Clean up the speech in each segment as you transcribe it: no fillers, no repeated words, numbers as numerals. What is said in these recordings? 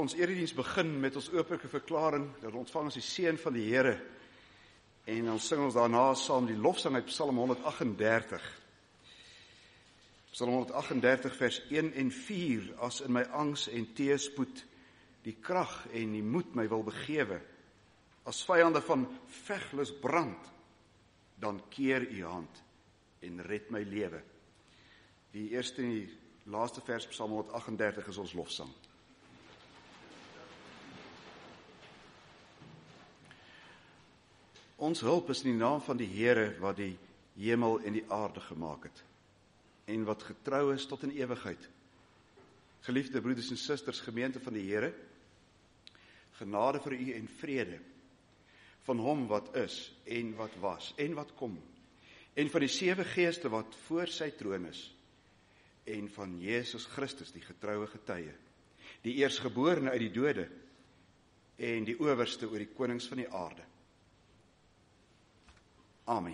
Ons erediens begin met ons openlike verklaring dat ontvang ons die seën van die Here en dan sing ons daarna saam die lofsang uit Psalm 138. Psalm 138 vers 1 en 4, as in my angs en teëspoed die krag en die moed my wil begewe, as vyande van veglus brand, dan keer u hand en red my lewe. Die eerste en die laaste vers Psalm 138 is ons lofsang. Ons hulp is in die naam van die Here wat die hemel en die aarde gemaak het en wat getrou is tot in ewigheid. Geliefde broeders en susters, gemeente van die Here, genade vir u en vrede van hom wat is en wat was en wat kom, en van die 7 geeste wat voor sy troon is, en van Jesus Christus, die getroue getuie, die eerstgeborene uit die dode en die owerste oor die konings van die aarde. Amen.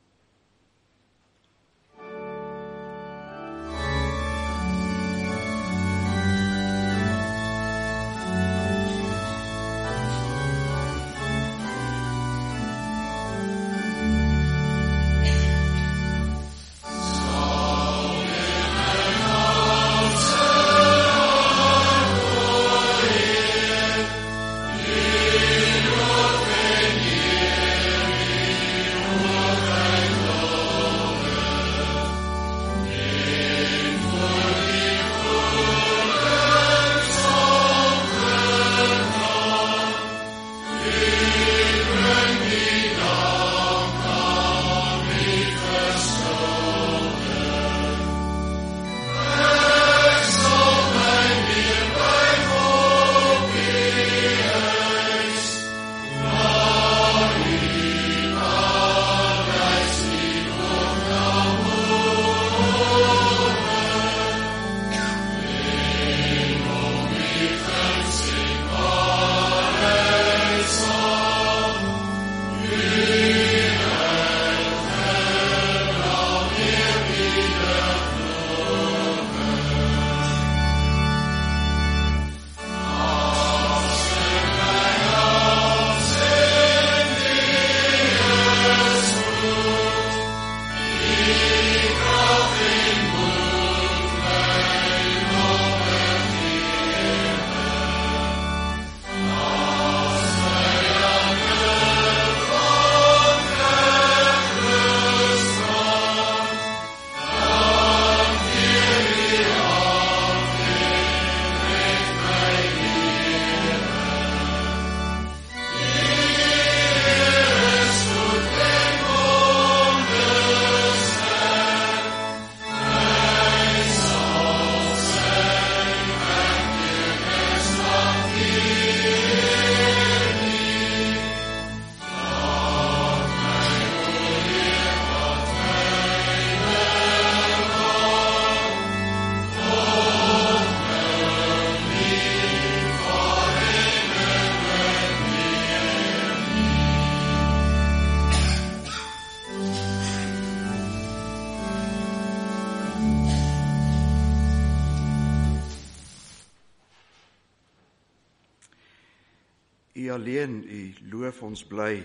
U alleen, u loof ons bly,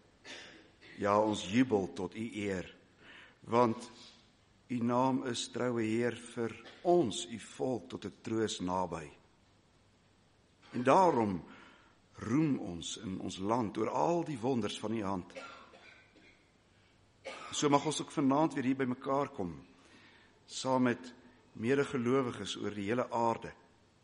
ja, ons jubel tot u eer, want u naam is, troue Heer, vir ons, u volk, tot 'n troos naby. En daarom roem ons in ons land oor al die wonders van u hand. So mag ons ook vanaand weer hier by mekaar kom, saam met medegelowiges oor die hele aarde.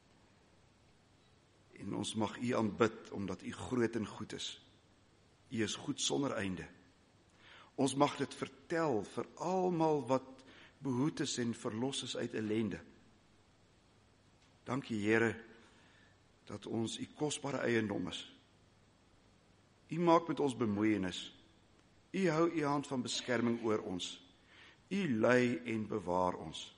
En ons mag u aanbid, omdat u groot en goed is. U is goed sonder einde. Ons mag dit vertel vir almal wat behoed is en verlos is uit ellende. Dankie Here, dat ons u kosbare eiendom is. U maak met ons bemoeienis. U hou u hand van beskerming oor ons. U lei en bewaar ons.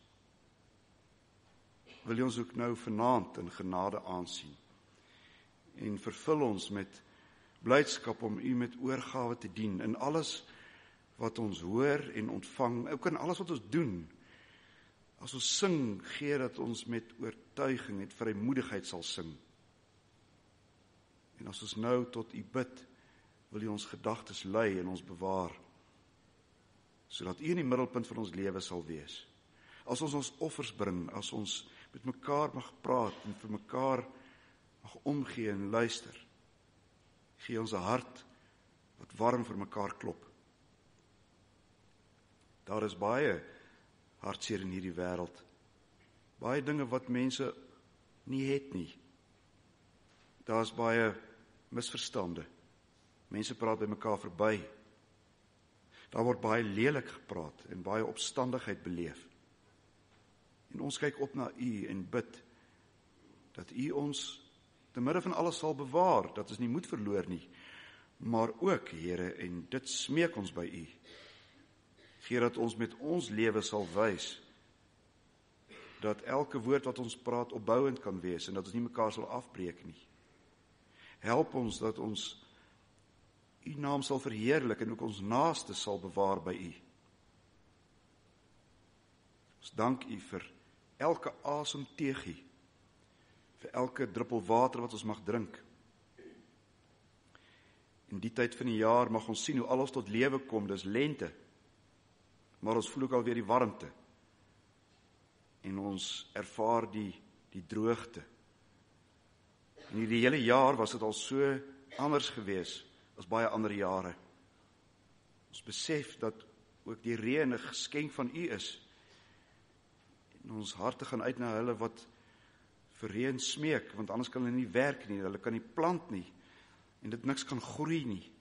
Wil u ons ook nou vanaand in genade aansien en vervul ons met blydskap om u met oorgawe te dien in alles wat ons hoor en ontvang, ook in alles wat ons doen. As ons sing, gee dat ons met oortuiging en vrymoedigheid sal sing. En as ons nou tot U bid, wil U ons gedagtes lei en ons bewaar, sodat U in die middelpunt van ons lewe sal wees. As ons ons offers bring, as ons met mekaar mag praat en vir mekaar mag omgee en luister, gee ons 'n hart wat warm vir mekaar klop. Daar is baie hartseer in hierdie wêreld. Baie dinge wat mense nie het nie. Daar is baie misverstande. Mense praat by mekaar verby. Daar word baie lelik gepraat en baie opstandigheid beleef. En ons kyk op na U en bid dat U ons te midde van alles sal bewaar, dat ons nie moed verloor nie, maar ook, Here, en dit smeek ons by U, gee dat ons met ons lewe sal wys, dat elke woord wat ons praat opbouend kan wees, en dat ons nie mekaar sal afbreek nie. Help ons dat ons U naam sal verheerlik, en ook ons naaste sal bewaar by U. Ons dank U vir elke asemteegie, vir elke druppel water wat ons mag drink. In die tyd van die jaar mag ons sien hoe alles tot lewe kom, dis lente, maar ons voel ook alweer die warmte, en ons ervaar die droogte. En hierdie hele jaar was dit al so anders gewees as baie ander jare. Ons besef dat ook die reën 'n geskenk van U is, en ons harte gaan uit na hulle wat vir reën smeek, want anders kan hulle nie werk nie, hulle kan nie plant nie, en dit niks kan groei nie.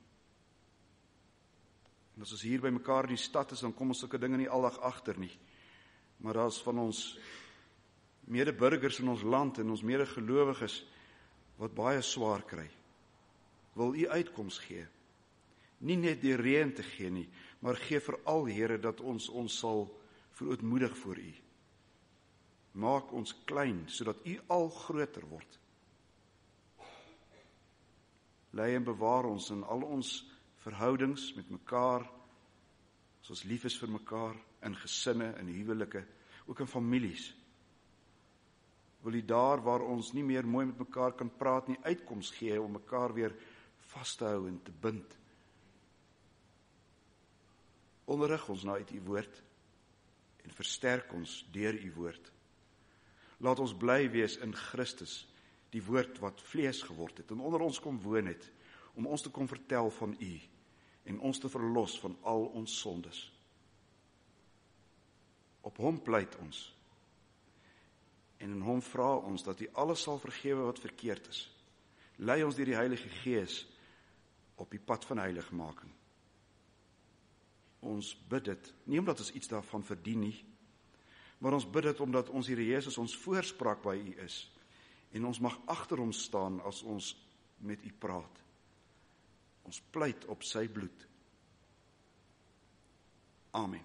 En as ons hier by mekaar in die stad is, dan kom ons sulke dinge nie aldag agter nie. Maar daar is van ons medeburgers in ons land en ons medegelowiges wat baie swaar kry. Wil U uitkoms gee? Nie net die reën te gee nie, maar gee veral, Here, dat ons sal verootmoedig voor U. Maak ons klein, sodat U al groter word. Lei en bewaar ons in al ons verhoudings met mekaar, as ons lief is vir mekaar, in gesinne, in huwelike, ook in families. Wil U daar waar ons nie meer mooi met mekaar kan praat nie, uitkoms gee om mekaar weer vas te hou en te bind. Onderrig ons na uit U woord en versterk ons deur U woord. Laat ons bly wees in Christus, die woord wat vlees geword het en onder ons kom woon het, om ons te kom vertel van U en ons te verlos van al ons sondes. Op Hom pleit ons, en in Hom vra ons dat U alles sal vergewe wat verkeerd is. Lei ons deur die Heilige Gees op die pad van heiligmaking. Ons bid dit, nie omdat ons iets daarvan verdien nie, maar ons bid dit omdat ons Here Jesus ons voorspraak by U is, en ons mag agter Hom staan as ons met U praat. Ons pleit op sy bloed. Amen.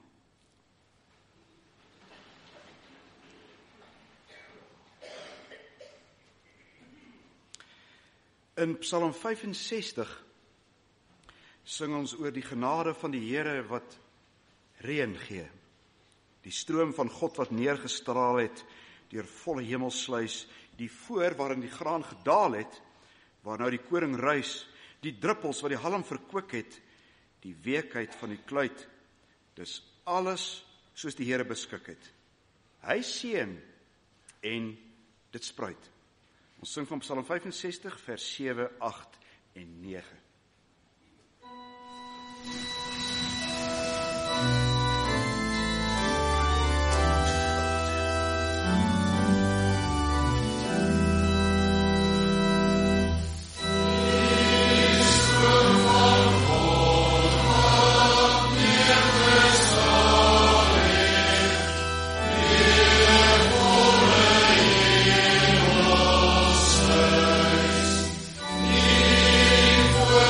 In Psalm 65 sing ons oor die genade van die Here wat reën gee. Die stroom van God wat neergestraal het deur volle hemelsluis, die voor waarin die graan gedaal het, waar nou die koring ruis, die druppels wat die halm verkwik het, die weekheid van die kluit, dis alles soos die Here beskik het. Hy seën en dit spruit. Ons sing van Psalm 65 vers 7, 8 en 9. Voor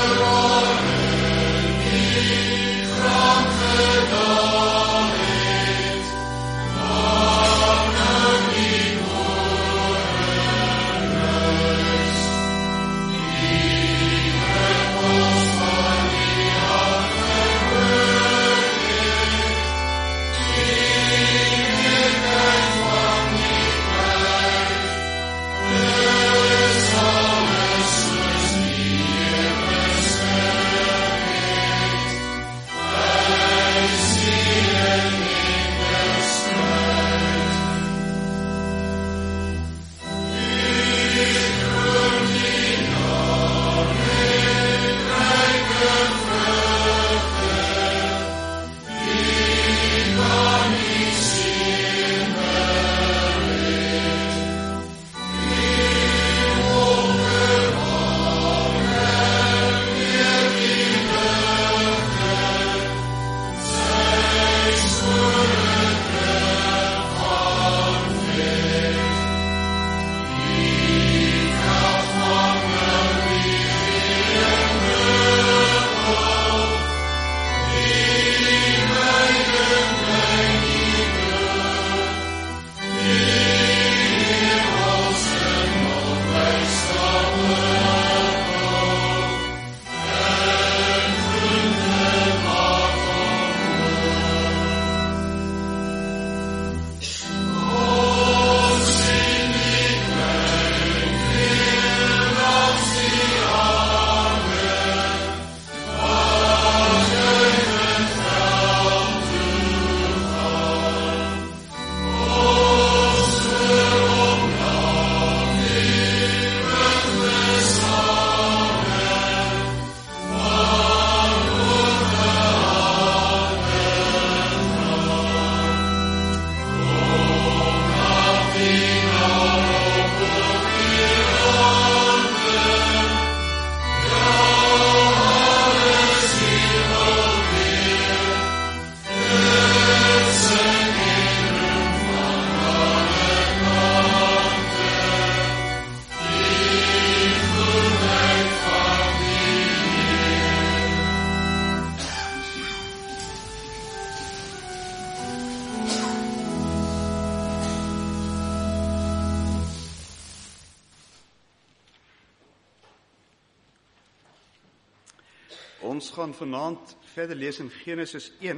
Ons gaan vanaand verder lees in Genesis 1.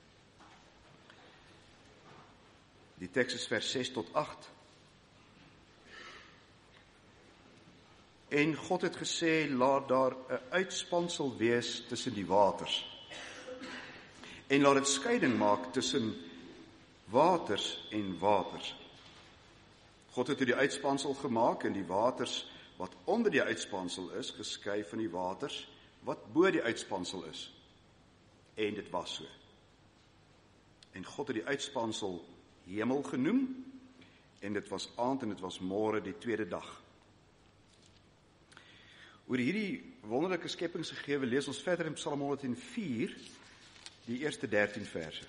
Die teks is vers 6 tot 8. En God het gesê, laat daar 'n uitspansel wees tussen die waters. En laat dit skeiding maak tussen waters en waters. God het die uitspansel gemaak en die waters wat onder die uitspansel is, geskei van die waters wat bo die uitspansel is. En dit was so. En God het die uitspansel hemel genoem, en dit was aand en dit was môre die tweede dag. Oor hierdie wonderlike skepingsgegewe lees ons verder in Psalm 104, die eerste 13 verse.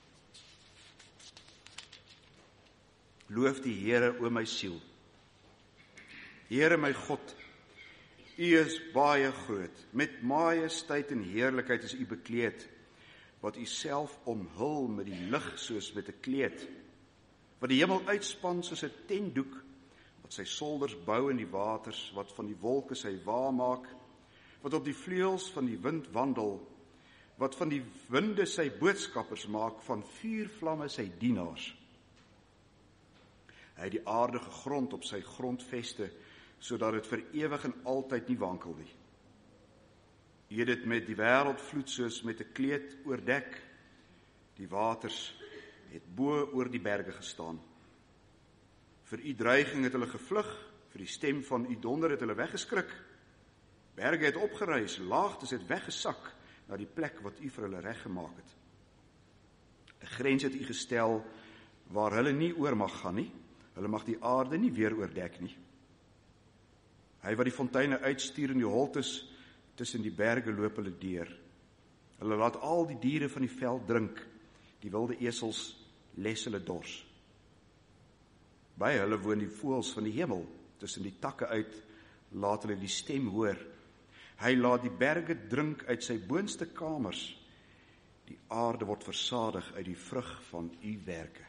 Loof die Here, o my siel. Here my God, U is baie groot, met majesteit en heerlikheid is U bekleed, wat U self omhul met die lig soos met 'n kleed, wat die hemel uitspan soos 'n tentdoek, wat sy solders bou in die waters, wat van die wolke sy wa maak, wat op die vleuels van die wind wandel, wat van die winde sy boodskappers maak, van vuurvlamme sy dienaars. Hy het die aarde gegrond op sy grondveste, sodat dit vir ewig en altyd nie wankel nie. U het dit met die wêreldvloed soos met 'n kleed oordek. Die waters het bo oor die berge gestaan. Vir U dreiging het hulle gevlug, vir die stem van U donder het hulle weggeskrik. Berge het opgeruis, laagtes het weggesak na die plek wat U vir hulle reggemaak het. 'n Grens het U gestel waar hulle nie oor mag gaan nie. Hulle mag die aarde nie weer oordek nie. Hy wat die fonteine uitstuur in die holtes, tussen die berge loop hulle deur. Hulle laat al die diere van die veld drink, die wilde esels les hulle dors. By hulle woon die voëls van die hemel, tussen die takke uit laat hulle die stem hoor. Hy laat die berge drink uit sy boonste kamers. Die aarde word versadig uit die vrug van U werke.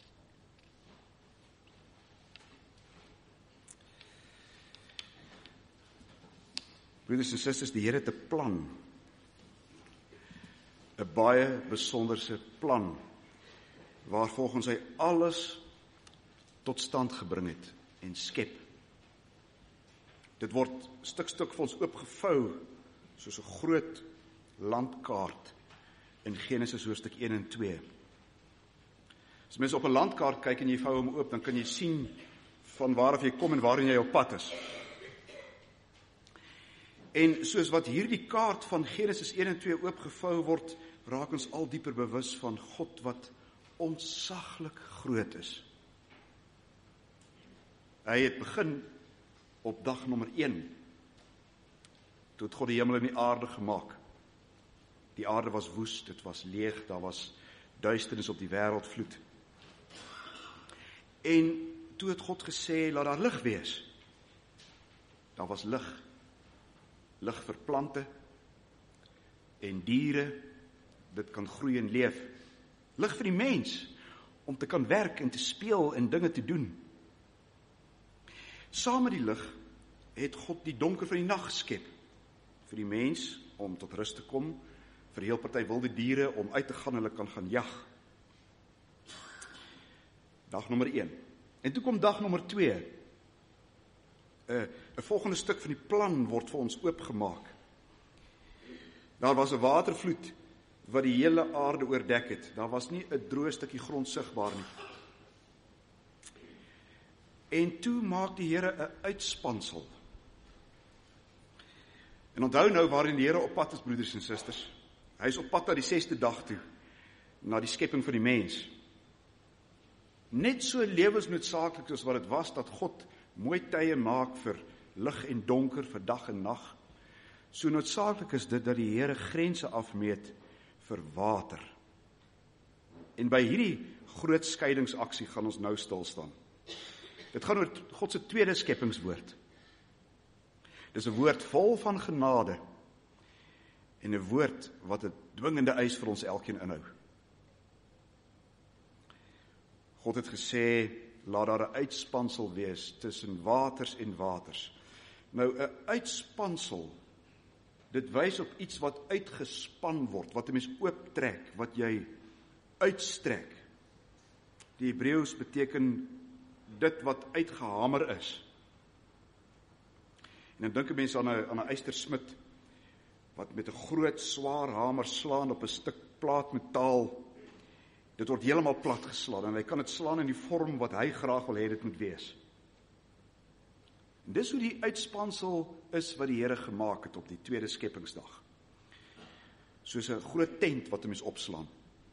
Broeders en susters, die Here het 'n plan. 'n baie besonderse plan, waar volgens hy alles tot stand gebring het en skep. Dit word stuk vir ons oopgevou, soos 'n groot landkaart in Genesis hoofstuk 1 en 2. As mens op 'n landkaart kyk en jy vou hom oop, dan kan jy sien van waar af jy kom en waarheen jy op pad is. En soos wat hierdie kaart van Genesis 1 en 2 oopgevou word, raak ons al dieper bewus van God wat ontsaglik groot is. Hy het begin op dag nommer 1, toe het God die hemel en die aarde gemaak. Die aarde was woest, dit was leeg, daar was duisternis op die wêreldvloed. En toe het God gesê, laat daar lig wees. Daar was lig. Lig vir plante en diere, dit kan groei en leef. Lig vir die mens, om te kan werk en te speel en dinge te doen. Saam met die lig het God die donker van die nag geskep, vir die mens om tot rus te kom, vir 'n heel party wilde diere om uit te gaan, hulle kan gaan jag. Dag nommer 1. En toe kom dag nommer 2. 'n volgende stuk van die plan word vir ons oopgemaak. Daar was 'n watervloed wat die hele aarde oordek het. Daar was nie 'n droë stukkie grond sigbaar nie. En toe maak die Here 'n uitspansel. En onthou nou waarin die Here op pad is, broeders en susters. Hy is op pad na die 6de dag toe, na die skepping van die mens. Net so lewensnoodsaaklik soos wat dit was dat God mooi tye maak vir lig en donker, vir dag en nag. So noodsaaklik is dit dat die Here grense afmeet vir water. En by hierdie groot skeidingsaksie gaan ons nou stil staan. Dit gaan oor God se tweede skepingswoord. Dis 'n woord vol van genade en 'n woord wat 'n dwingende eis vir ons elkeen inhou. God het gesê, laat daar 'n uitspansel wees tussen waters en waters. Nou, 'n uitspansel, Dit wys op iets wat uitgespan word, wat 'n mens ooptrek, wat jy uitstrek. Die Hebreëus beteken dit wat uitgehamer is. En dan dink 'n mens aan 'n eystersmid wat met 'n groot swaar hamer slaan op 'n stuk plaat metaal. Dit word heeltemal plat geslaan en hy kan dit slaan in die vorm wat hy graag wil hê dit moet wees. En dis hoe die uitspansel is wat die Here gemaak het op die tweede skepingsdag. Soos 'n groot tent wat 'n mens opslaan.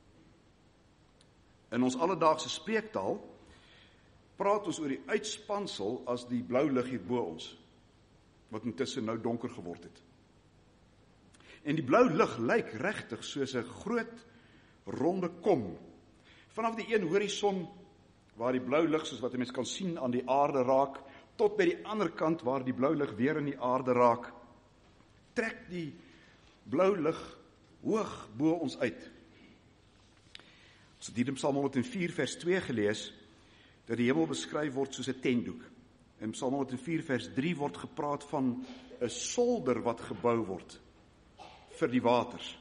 In ons alledaagse spreektaal praat ons oor die uitspansel as die blou lig hier bo ons, wat intussen nou donker geword het. En die blou lig lyk regtig soos 'n groot ronde kom. Vanaf die een horison waar die blou lig soos wat 'n mens kan sien aan die aarde raak, tot by die ander kant waar die blou lig weer in die aarde raak, trek die blou lig hoog bo ons uit. Ons het hier in Psalm 104 vers 2 gelees, dat die hemel beskryf word soos 'n tentdoek. In Psalm 104 vers 3 word gepraat van 'n solder wat gebou word vir die waters.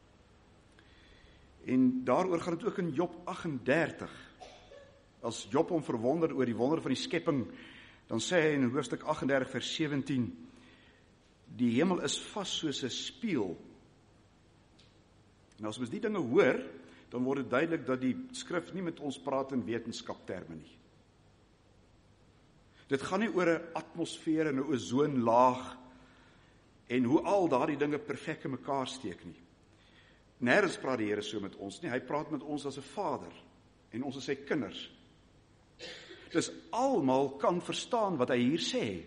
En daaroor gaan dit ook in Job 38. As Job hom verwonder oor die wonder van die skepping, dan sê hy in hoofstuk 38 vers 17, die hemel is vas soos 'n spieël. En as ons die dinge hoor, dan word dit duidelik dat die skrif nie met ons praat in wetenskapterme nie. Dit gaan nie oor 'n atmosfeer en 'n ozonlaag en hoe al daardie dinge perfek in mekaar steek nie. Nêrens praat die Here so met ons nie. Hy praat met ons as 'n vader en ons is sy kinders. Dus almal kan verstaan wat hy hier sê.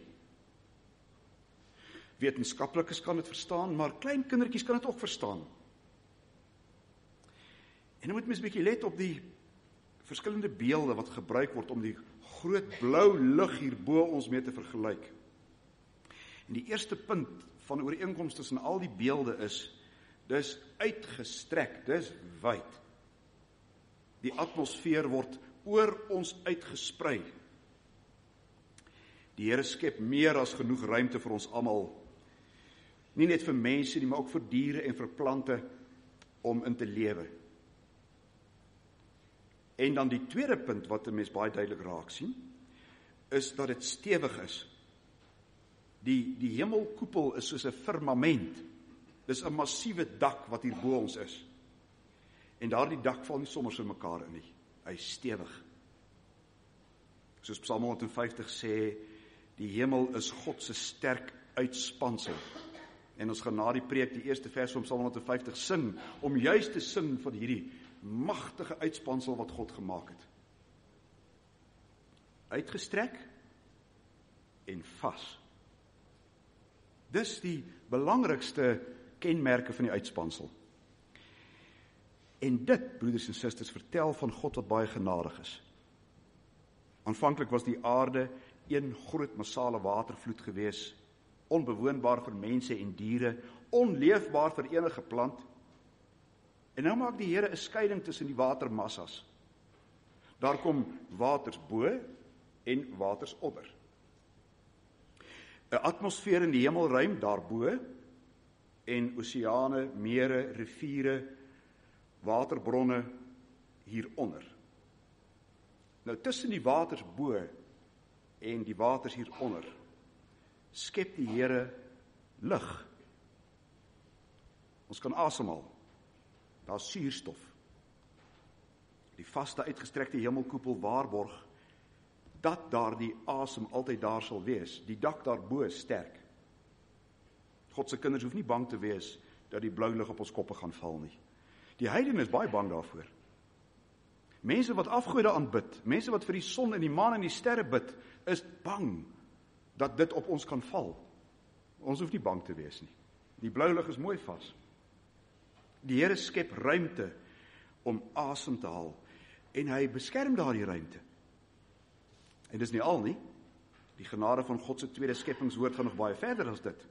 Wetenskaplikes kan dit verstaan, maar klein kindertjies kan dit ook verstaan. En dan moet mens 'n bietjie let op die verskillende beelde wat gebruik word om die groot blou lig hier bo ons mee te vergelyk. En die eerste punt van ooreenkoms tussen al die beelde is, dis uitgestrek, dis wyd. Die atmosfeer word oor ons uitgesprei. Die Here skep meer as genoeg ruimte vir ons almal. Nie net vir mense nie, maar ook vir diere en vir plante om in te lewe. En dan die tweede punt wat 'n mens baie duidelik raak sien, is dat dit stewig is. Die hemelkoepel is soos 'n firmament. Dis 'n massiewe dak wat hier bo ons is. En daardie dak val nie sommer so mekaar in nie. Hy is stewig. Soos Psalm 150 sê, die hemel is God se sterk uitspansel. En ons gaan na die preek die eerste vers van Psalm 150 sing, om juist te sing van hierdie magtige uitspansel wat God gemaak het. Uitgestrek en vas. Dis die belangrikste kenmerke van die uitspansel. En dit, broeders en susters, vertel van God wat baie genadig is. Aanvanklik was die aarde een groot massale watervloed gewees, onbewoonbaar vir mense en diere, onleefbaar vir enige plant. En nou maak die Here 'n skeiding tussen die watermassas. Daar kom waters bo en waters onder. 'n Atmosfeer in die hemelruim daarbo en oseane, mere, riviere, waterbronne hieronder. Nou tussen die waters bo en die waters hieronder skep die Here lug. Ons kan asemhaal. Daar's suurstof. Die vaste uitgestrekte hemelkoepel waarborg dat daardie asem altyd daar sal wees. Die dak daarbo is sterk. God se kinders hoef nie bang te wees dat die blou lig op ons koppe gaan val nie. Die heidene is baie bang daarvoor. Mense wat afgode aanbid, mense wat vir die son en die maan en die sterre bid, is bang dat dit op ons kan val. Ons hoef nie bang te wees nie. Die blou lig is mooi vas. Die Here skep ruimte om asem te haal en hy beskerm daardie ruimte. En dis nie al nie. Die genade van God se tweede skepingswoord gaan nog baie verder as dit.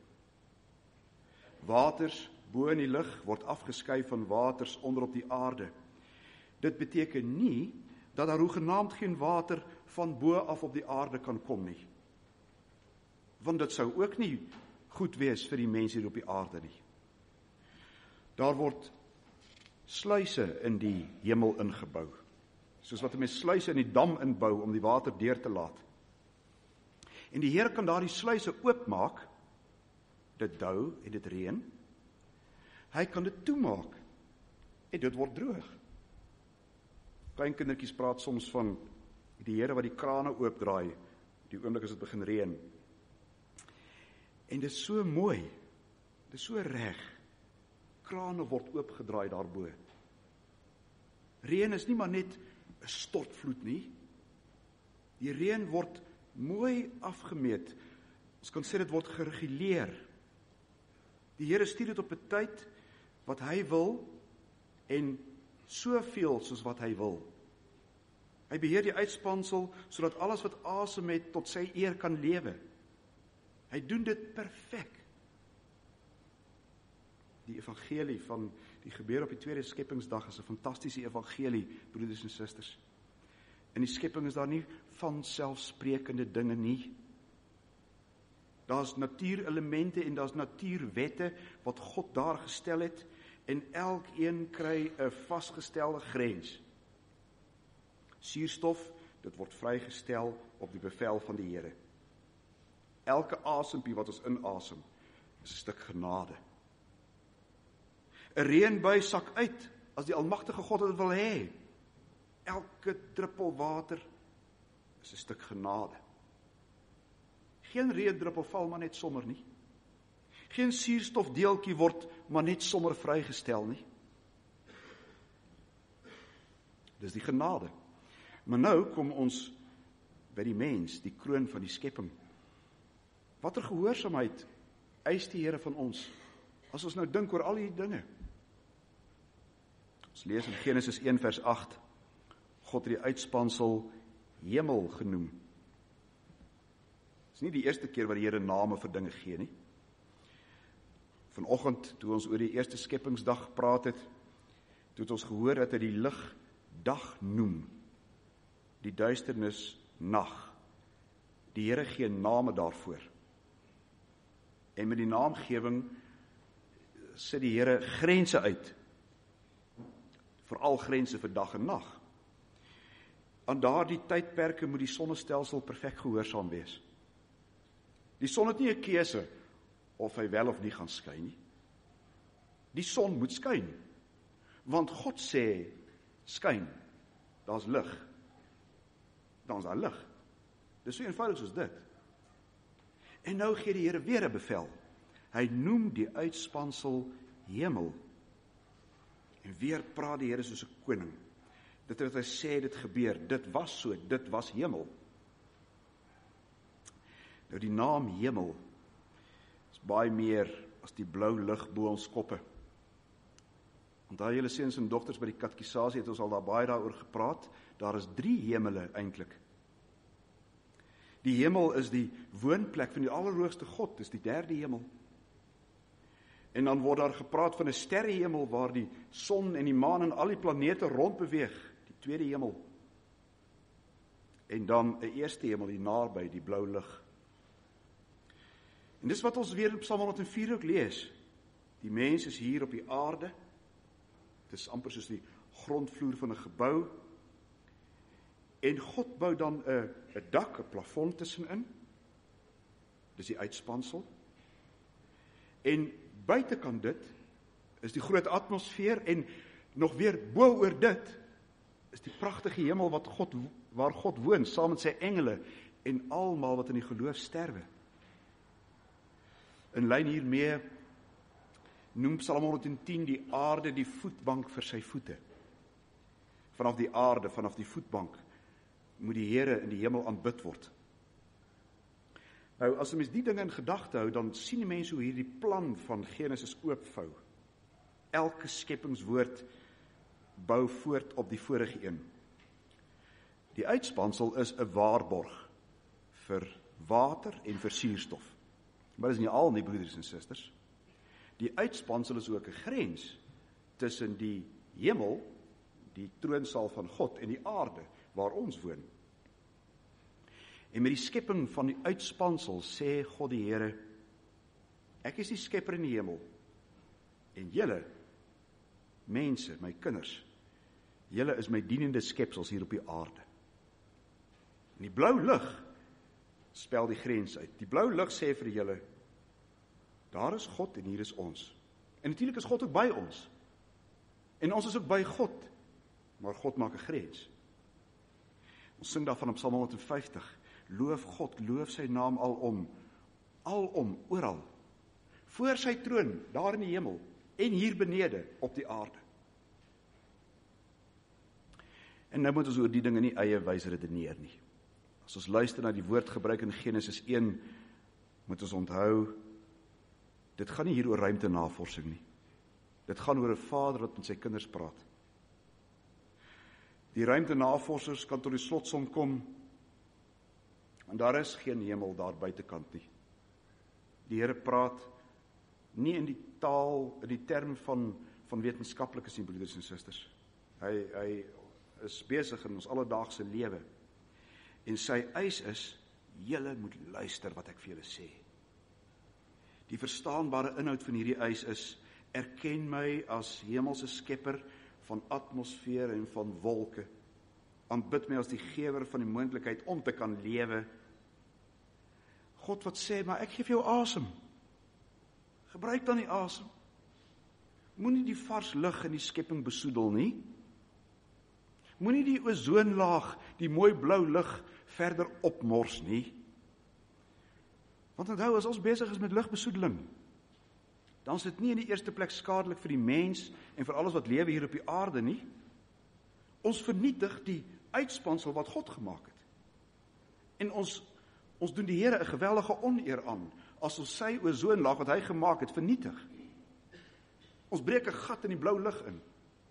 Waters bo in die lug word afgeskei van waters onder op die aarde. Dit beteken nie dat daar hoegenaamd geen water van bo af op die aarde kan kom nie. Want dit sou ook nie goed wees vir die mense hier op die aarde nie. Daar word sluise in die hemel ingebou, soos wat 'n mens sluise in die dam inbou om die water deur te laat. En die Here kan daardie sluise oopmaak, dit dou en dit reën. Hy kan dit toemaak en dit word droog. Kleinkindertjies praat soms van die Here wat die krane oopdraai, die oomblik as dit begin reën. En dit is so mooi, dit is so reg. Krane word oopgedraai daarbo. Reën is nie maar net 'n stortvloed nie. Die reën word mooi afgemeet. Ons kan sê dit word gereguleer. Die Here stuur dit op 'n tyd wat hy wil en soveel soos wat hy wil. Hy beheer die uitspansel sodat alles wat asem het tot sy eer kan lewe. Hy doen dit perfek. Die evangelie van die gebeure op die tweede skepingsdag is 'n fantastiese evangelie, broeders en susters. In die skepping is daar nie vanselfsprekende dinge nie. Daar's natuurelemente en daar's natuurwette wat God daar gestel het en elkeen kry 'n vasgestelde grens. Suurstof, dit word vrygestel op die bevel van die Here. Elke asempie wat ons inasem, is 'n stuk genade. 'n Reënbui sak uit as die almagtige God dit wil hê. Elke druppel water is 'n stuk genade. Geen reendruppel val maar net sommer nie. Geen suurstofdeeltjie word maar net sommer vrygestel nie. Dis die genade. Maar nou kom ons by die mens, die kroon van die skepping. Watter gehoorsaamheid eis die Here van ons, as ons nou dink oor al die dinge? Ons lees in Genesis 1 vers 8, God het die uitspansel hemel genoem. Dit is nie die eerste keer wat die Here name vir dinge gee nie. Vanoggend, toe ons oor die eerste skepingsdag praat het, toe het ons gehoor dat hy die lig dag noem, die duisternis nag. Die Here gee name daarvoor. En met die naamgewing sit die Here grense uit, veral grense vir dag en nag. Aan daardie tydperke moet die sonnestelsel perfek gehoorsaam wees. Die son het nie 'n keuse of hy wel of nie gaan skyn nie. Die son moet skyn, want God sê, skyn, daar's lig. Dan is daar lig. Dis so eenvoudig soos dit. En nou gee die Here weer 'n bevel. Hy noem die uitspansel hemel. En weer praat die Here soos 'n koning. Dit wat hy sê, dit gebeur. Dit was so, dit was hemel. Nou die naam hemel is baie meer as die blou lig bo ons koppe. Onthou julle seuns en dogters by die katekisasie het ons al daar baie daaroor gepraat. Daar is 3 hemele eintlik. Die hemel is die woonplek van die Allerhoogste God, dis die 3de hemel. En dan word daar gepraat van 'n sterrehemel waar die son en die maan en al die planete rondbeweeg, die 2de hemel. En dan 'n eerste hemel hier naby, die blou lig. En dis wat ons weer in Psalm 104 ook lees. Die mens is hier op die aarde. Dit is amper soos die grondvloer van 'n gebou. En God bou dan 'n dak, 'n plafon tussenin. Dis die uitspansel. En buitekant dit is die groot atmosfeer en nog weer bo oor dit is die pragtige hemel waar God woon saam met sy engele en almal wat in die geloof sterwe. In lyn hiermee noem Psalm 110 die aarde die voetbank vir sy voete. Vanaf die aarde, vanaf die voetbank moet die Here in die hemel aanbid word. Nou, as 'n mens die dinge in gedagte hou, dan sien die mense hoe hierdie plan van Genesis oopvou. Elke skepingswoord bou voort op die vorige een. Die uitspansel is 'n waarborg vir water en vir suurstof. Maar dit is nie al nie, broeders en susters. Die uitspansel is ook 'n grens tussen die hemel, die troonsaal van God, en die aarde, waar ons woon. En met die skepping van die uitspansel sê God die Here, Ek is die skepper in die hemel. En julle, mense, my kinders, julle is my dienende skepsels hier op die aarde. En die blou lig spel die grens uit. Die blou lig sê vir julle, daar is God en hier is ons. En natuurlik is God ook by ons. En ons is ook by God. Maar God maak 'n grens. Ons sing daarvan op Psalm 150. Loof God, loof sy naam alom, oral. Voor sy troon, daar in die hemel, en hier benede op die aarde. En nou moet ons oor die dinge nie eie wys redeneer nie. As ons luister na die woordgebruik in Genesis 1, moet ons onthou, dit gaan nie hier oor ruimtenavorsing nie. Dit gaan oor 'n vader wat met sy kinders praat. Die ruimtenavorsers kan tot die slotsom kom, en daar is geen hemel daar buitekant nie. Die Here praat nie in die taal, in die term van wetenskaplikes nie, broeders en susters. Hy is besig in ons alledaagse lewe. En sy eis is, julle moet luister wat ek vir julle sê. Die verstaanbare inhoud van hierdie eis is, erken my as hemelse skepper van atmosfeer en van wolke. Aanbid my as die gewer van die moontlikheid om te kan lewe. God wat sê, maar ek gee vir jou asem. Gebruik dan die asem. Moenie die vars lug in die skepping besoedel nie. Moenie die ozonlaag, die mooi blou lug verder opmors nie. Want onthou, as ons besig is met lugbesoedeling, dan is dit nie in die eerste plek skadelik vir die mens en vir alles wat lewe hier op die aarde nie. Ons vernietig die uitspansel wat God gemaak het. En ons doen die Here 'n geweldige oneer aan as ons sy ozonlaag wat hy gemaak het vernietig. Ons breek 'n gat in die blou lug in.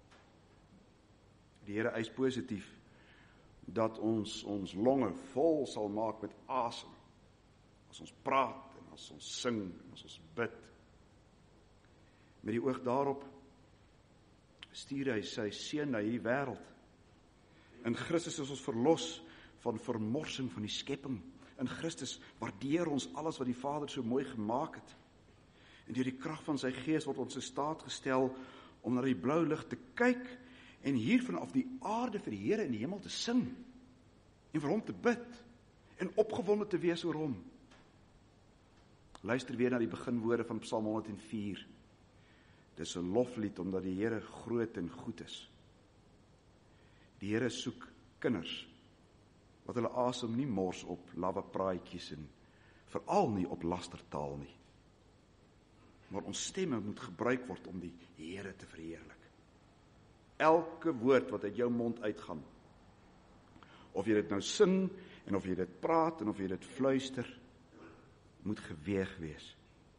Die Here eis positief dat ons longe vol sal maak met asem. As ons praat en as ons sing en as ons bid. Met die oog daarop stuur hy sy seun na hierdie wêreld. In Christus is ons verlos van vermorsing van die skepping. In Christus waardeer ons alles wat die Vader so mooi gemaak het. En deur die krag van sy Gees word ons in staat gestel om na die blou lig te kyk en hier vanaf die aarde vir die Here in die hemel te sing en vir hom te bid en opgewonde te wees oor hom. Luister weer na die beginwoorde van Psalm 104. Dis 'n loflied omdat die Here groot en goed is. Die Here soek kinders wat hulle asem nie mors op lawwe praatjies en veral nie op lastertaal nie. Maar ons stemme moet gebruik word om die Here te verheerlik. Elke woord wat uit jou mond uitgaan, of jy dit nou sing en of jy dit praat en of jy dit fluister, moet geweeg wees.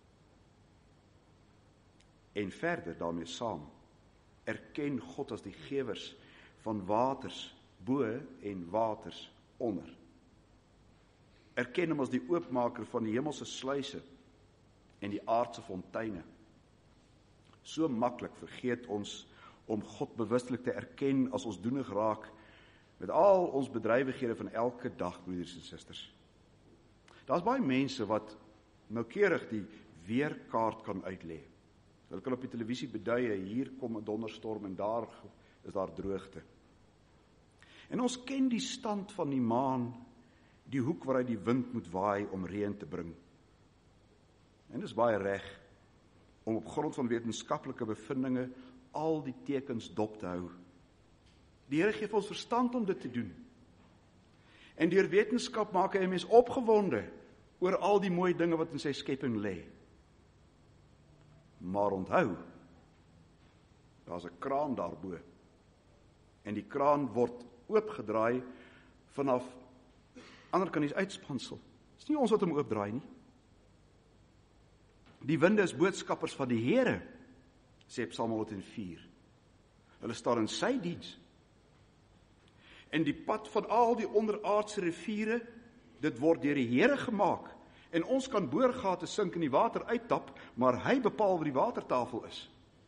En verder daarmee saam, erken God as die gewers van waters bo en waters onder. Erken hom as die oopmaker van die hemelse sluise en die aardse fonteine. So maklik vergeet ons om God bewustelik te erken as ons doenig raak met al ons bedrywighede van elke dag, broeders en susters. Daar's baie mense wat noukeurig die weerkaart kan uitlê. Hulle kan op die televisie beduie, hier kom 'n donderstorm en daar is daar droogte. En ons ken die stand van die maan, die hoek waaruit die wind moet waai om reën te bring. En dit is baie reg om op grond van wetenskaplike bevindinge al die tekens dop te hou. Die Here gee vir ons verstand om dit te doen. En deur wetenskap maak hy 'n mens opgewonde oor al die mooi dinge wat in sy skepping lê. Maar onthou, daar's 'n kraan daarbo. En die kraan word oopgedraai vanaf ander kan die uitspansel. Dis nie ons wat hom oopdraai nie. Die winde is boodskappers van die Here, sê Psalm 104. Hulle staan in sy diens. En die pad van al die onderaardse riviere, dit word deur die Here gemaak. En ons kan boorgate sink en die water uittap, maar hy bepaal waar die watertafel is.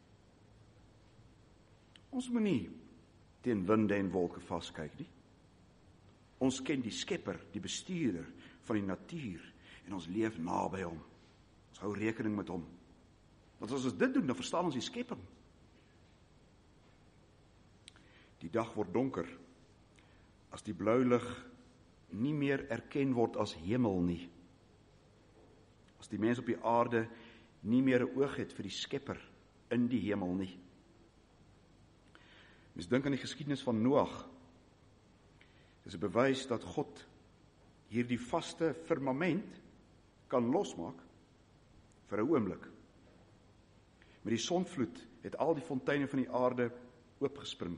Ons moet nie teen winde en wolke vaskyk nie. Ons ken die skepper, die bestuurder van die natuur, en ons leef naby hom. Ons Hou rekening met hom. Want as ons dit doen, dan verstaan ons die skepping. Die dag word donker, as die blou lig nie meer erken word as hemel nie. As die mens op die aarde nie meer 'n oog het vir die skepper in die hemel nie. Mens dink aan die geskiedenis van Noag. Dit is 'n bewys dat God hierdie vaste firmament kan losmaak vir 'n oomblik. Met die sonvloed het al die fonteine van die aarde oopgespring.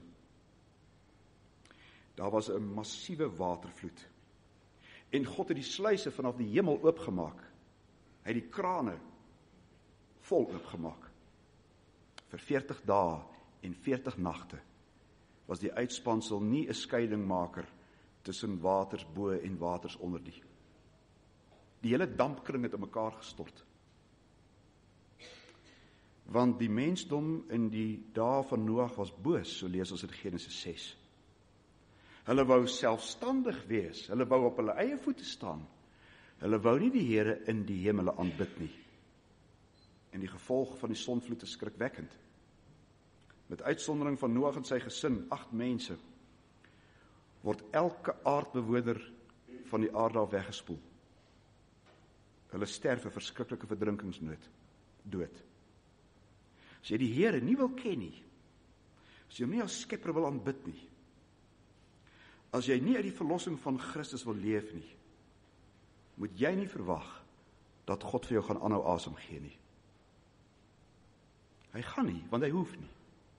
Daar was 'n massiewe watervloed. En God het die sluise vanaf die hemel oopgemaak. Hy het die krane vol oopgemaak. Vir 40 dae en 40 nagte was die uitspansel nie 'n skeidingmaker tussen waters bo en waters onder nie. Die hele dampkring het in mekaar gestort. Want die mensdom in die dae van Noag was boos, so lees ons in Genesis 6. Hulle wou selfstandig wees, hulle wou op hulle eie voete staan. Hulle wou nie die Here in die hemele aanbid nie. En die gevolg van die sonvloed is skrikwekkend. Met uitsondering van Noag en sy gesin, 8 mense, word elke aardbewoner van die aarde af weggespoel. Hulle sterf 'n verskriklike verdrinkingsnood, dood. As jy die Here nie wil ken nie, as jy hom nie as skepper wil aanbid nie, as jy nie uit die verlossing van Christus wil leef nie, moet jy nie verwag dat God vir jou gaan aanhou asem gee nie. Hy gaan nie, want hy hoef nie.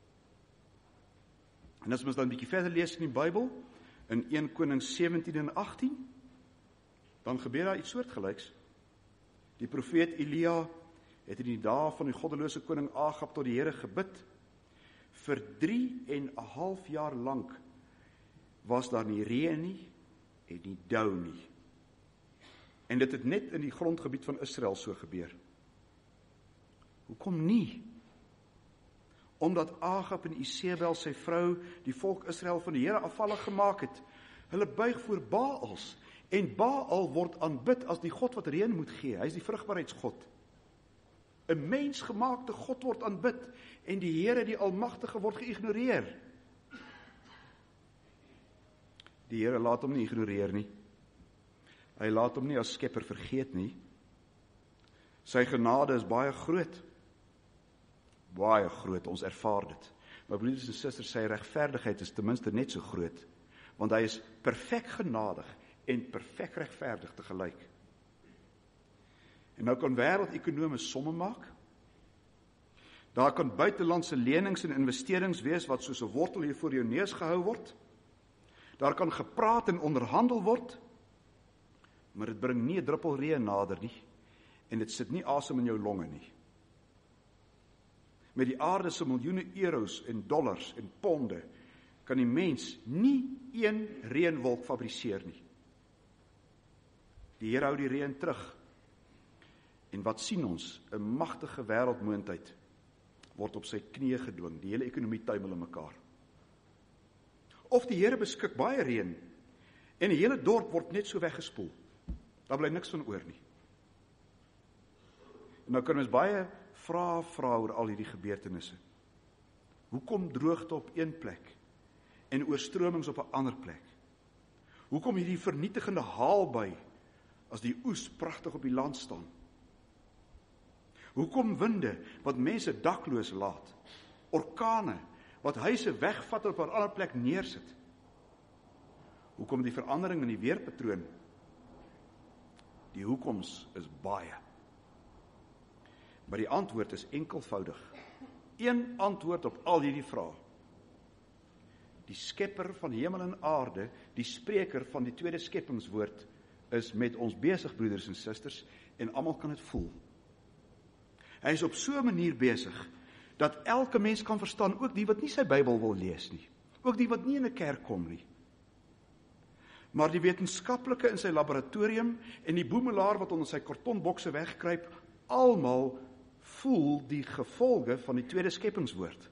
En as ons dan 'n bietjie verder lees in die Bybel, in 1 Konings 17 en 18, dan gebeur daar iets soortgelyks. Die profeet Elia het in die dae van die goddelose koning Agab tot die Here gebid. Vir 3,5 jaar lank was daar nie reën nie en nie dou nie. En dit het net in die grondgebied van Israel so gebeur. Hoekom nie? Omdat Agab en Isebel, sy vrou, die volk Israel van die Here afvallig gemaak het. Hulle buig voor Baals, en Baal word aanbid as die God wat reën moet gee. Hy is die vrugbaarheidsgod. 'n mensgemaakte God word aanbid, en die Here, die Almagtige, word geïgnoreer. Die Here laat hom nie ignoreer nie. Hy laat hom nie as skepper vergeet nie. Sy genade is baie groot. Baie groot, ons ervaar dit. Maar broeders en susters, sy regverdigheid is ten minste net so groot, want hy is perfek genadig en perfek regverdig tegelyk. En nou kan wêreldekonome somme maak. Daar kan buitelandse lenings en investerings wees wat soos 'n wortel hier voor jou neus gehou word. Daar kan gepraat en onderhandel word, maar dit bring nie 'n druppel reën nader nie, en dit sit nie asem in jou longe nie. Met die aarde se miljoene euros en dollars en ponde kan die mens nie een reënwolk fabriseer nie. Die Here hou die reën terug. En wat sien ons? 'n magtige wêreldmoondheid word op sy knieë gedwing. Die hele ekonomie tuimel in mekaar. Of die Here beskik baie reën en die hele dorp word net so weggespoel. Daar bly niks van oor nie. En nou kan ons baie vra oor al hierdie gebeurtenisse. Hoekom droogte op een plek en oorstromings op 'n ander plek? Hoekom hierdie vernietigende haalbui as die oes pragtig op die land staan? Hoekom winde wat mense dakloos laat? Orkane wat huise wegvat en op 'n ander plek neersit? Hoekom die verandering in die weerpatroon? Die hoekoms is baie. Maar die antwoord is enkelvoudig. Een antwoord op al hierdie vrae. Die skepper van hemel en aarde, die spreker van die tweede skepingswoord, is met ons besig, broeders en susters, en almal kan dit voel. Hy is op so 'n manier besig, dat elke mens kan verstaan, ook die wat nie sy Bybel wil lees nie, ook die wat nie in 'n kerk kom nie. Maar die wetenskaplike in sy laboratorium, en die boemelaar wat onder sy kartonbokse wegkruip, almal voel die gevolge van die tweede skepingswoord.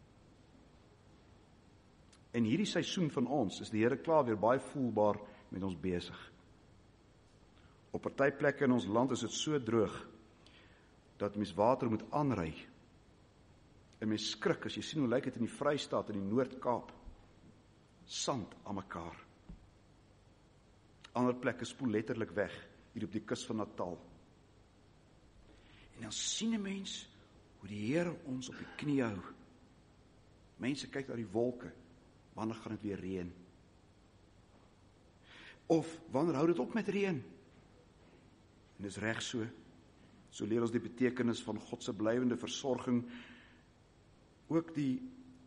En hierdie seisoen van ons, is die Here klaar weer baie voelbaar met ons besig. Op party plekke in ons land is dit so droog, dat mens water moet aanry. En mens skrik, as jy sien hoe lyk dit in die Vrystaat, in die Noord-Kaap. Sand aan mekaar. Ander plekke spoel letterlik weg, hier op die kus van Natal. En dan sien 'n mens hoe die Here ons op die knie hou. Mense kyk na die wolke, wanneer gaan dit weer reën? Of, wanneer hou dit op met reën? En dis reg so. So leer ons die betekenis van God se blywende versorging, ook die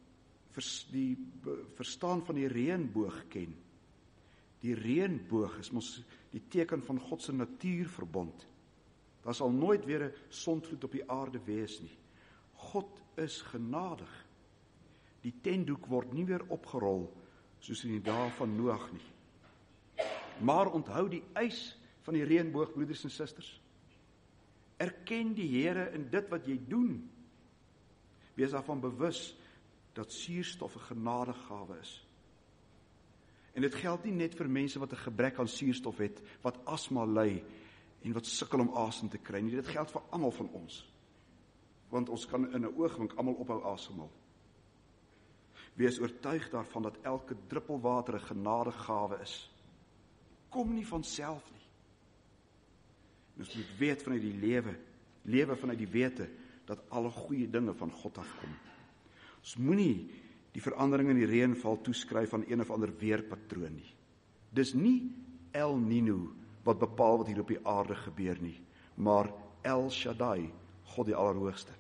verstaan van die reënboog ken. Die reënboog is mos die teken van God se natuurverbond. Daar sal nooit weer 'n sondvloed op die aarde wees nie. God is genadig. Die tentdoek word nie weer opgerol soos in die dae van Noag nie. Maar onthou die eis van die reënboog, broeders en susters. Erken die Here in dit wat jy doen. Wees daarvan bewus dat suurstof 'n genadegawe is. En dit geld nie net vir mense wat 'n gebrek aan suurstof het, wat asma ly en wat sukkel om asem te kry nie. Dit geld vir almal van ons. Want ons kan in 'n oogwink almal ophou asemhaal. Wees oortuig daarvan dat elke druppel water 'n genadegawe is. Kom nie van self nie. En ons moet weet vanuit die lewe vanuit die wete dat alle goeie dinge van God afkom. Ons moenie die verandering in die reënval toeskryf aan een of ander weerpatroon nie. Dis nie El Nino wat bepaal wat hier op die aarde gebeur nie, maar El Shaddai, God die Allerhoogste.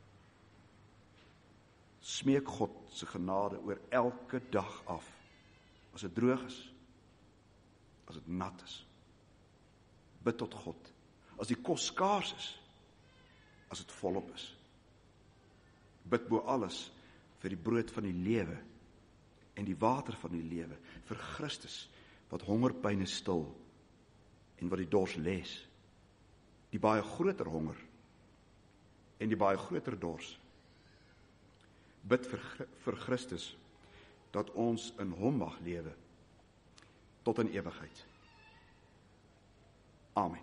Smeek God se genade oor elke dag af. As dit droog is, as dit nat is. Bid tot God. As die kos skaars is, as dit volop is. Bid bo alles vir die brood van die lewe en die water van die lewe, vir Christus wat hongerpyne stil en wat die dors les. Die baie groter honger en die baie groter dors. Bid vir Christus dat ons in hom mag lewe tot in ewigheid. Amen.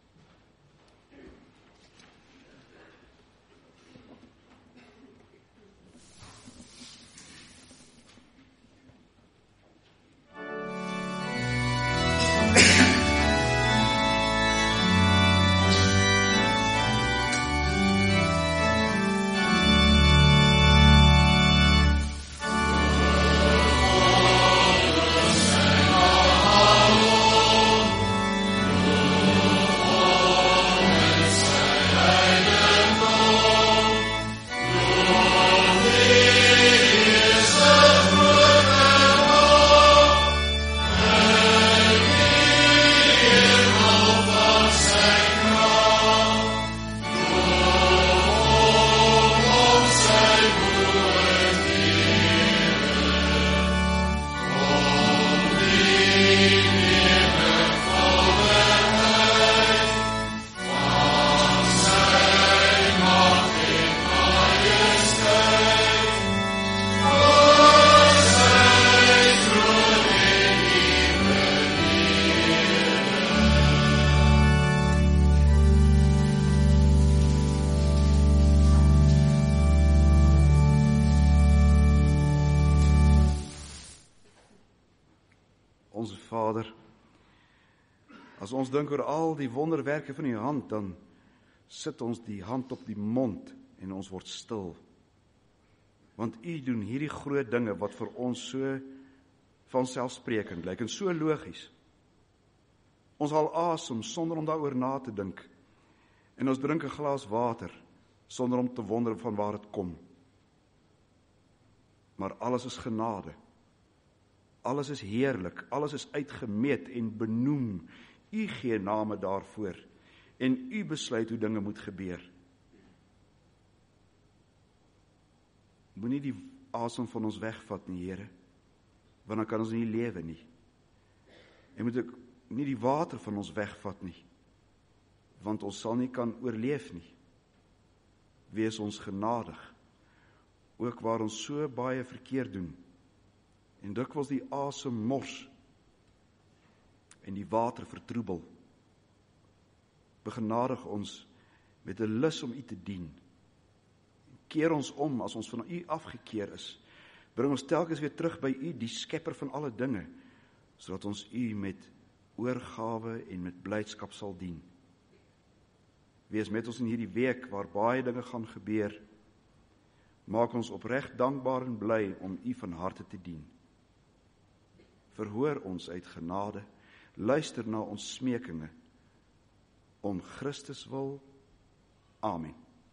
Onze Vader, as ons dink oor al die wonderwerke van U hand, dan sit ons die hand op die mond en ons word stil. Want U doen hierdie groot dinge wat vir ons so vanselfsprekend lyk en so logies. Ons haal asem sonder om daaroor na te dink. En ons drink 'n glas water sonder om te wonder van waar dit kom. Maar alles is genade. Alles is heerlik, alles is uitgemeet en benoem. U gee name daarvoor en U besluit hoe dinge moet gebeur. Moenie die asem van ons wegvat nie, Here, want dan kan ons nie lewe nie. En moet ook nie die water van ons wegvat nie, want ons sal nie kan oorleef nie. Wees ons genadig, ook waar ons so baie verkeerd doen, en dikwels die asem mors, en die water vertroebel. Begenadig ons met 'n lus om U te dien. Keer ons om as ons van U afgekeer is. Bring ons telkens weer terug by U, die skepper van alle dinge, sodat ons U met oorgawe en met blydskap sal dien. Wees met ons in hierdie week waar baie dinge gaan gebeur. Maak ons opreg dankbaar en bly om U van harte te dien. Verhoor ons uit genade, luister na ons smekinge, om Christus wil. Amen.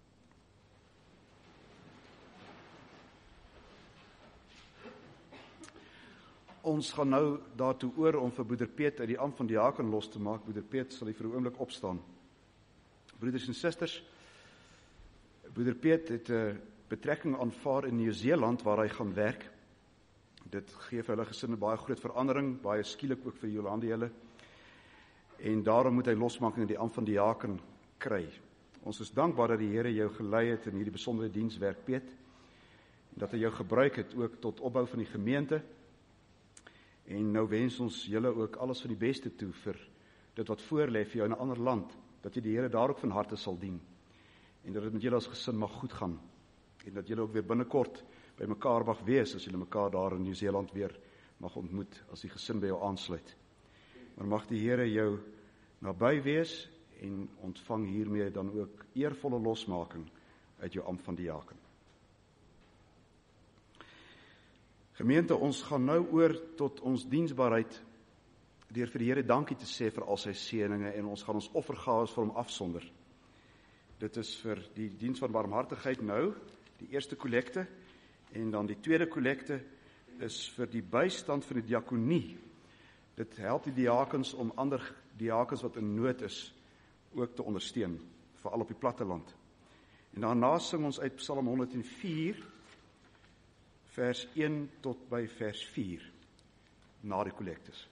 Ons gaan nou daartoe oor om vir broeder Piet uit die ampt van diaken los te maak. Broeder Piet sal vir 'n oomblik opstaan. Broeders en susters, broeder Piet het 'n betrekking aanvaar in Nieu-Seeland waar hy gaan werk. Dit gee vir hulle gesin 'n baie groot verandering, baie skielik ook vir Jolande julle. En daarom moet hy losmaking in die ampt van diaken kry. Ons is dankbaar dat die Here jou gelei het in hierdie besondere dienswerk, Piet, en dat hy jou gebruik het ook tot opbou van die gemeente. En nou wens ons julle ook alles van die beste toe vir dit wat voorlê vir jou in 'n ander land, dat jy die Here daar ook van harte sal dien, en dat dit met julle as gesin mag goed gaan, en dat julle ook weer binnekort by mekaar mag wees, as julle mekaar daar in Nieu-Seeland weer mag ontmoet, as die gesin by jou aansluit. Maar mag die Here jou naby wees, en ontvang hiermee dan ook eervolle losmaking uit jou ampt van diaken. Gemeente, ons gaan nou oor tot ons diensbaarheid, deur vir die Here dankie te sê vir al sy seëninge, en ons gaan ons offergawes vir hom afsonder. Dit is vir die diens van barmhartigheid nou, die eerste kollekte, en dan die tweede kollekte is vir die bystand van die diakonie. Dit help die diakens om ander diakens wat in nood is, ook te ondersteun, veral op die platteland. En daarna sing ons uit Psalm 104, vers 1 tot by vers 4, na die kollektes.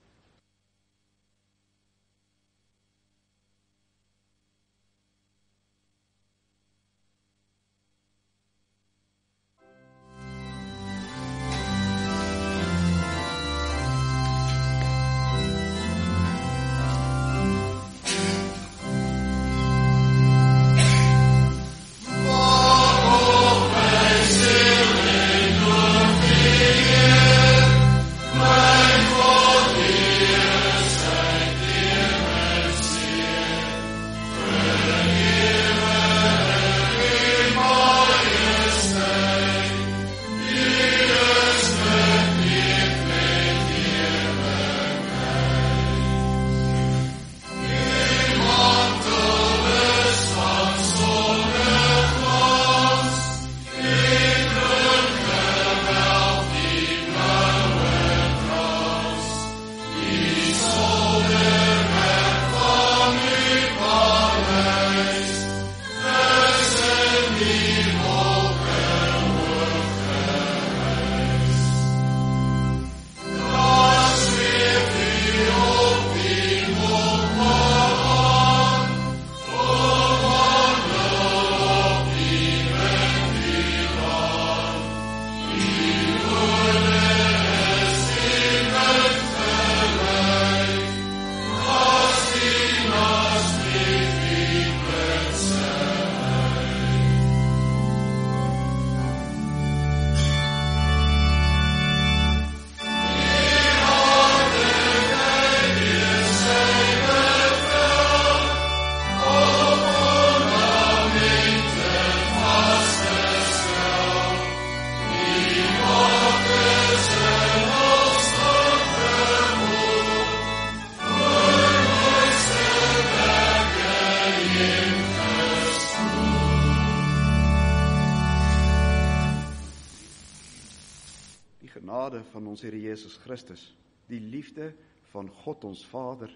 Van ons Here Jesus Christus, die liefde van God ons Vader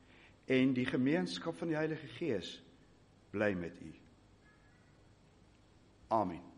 en die gemeenskap van die Heilige Gees bly met u. Amen.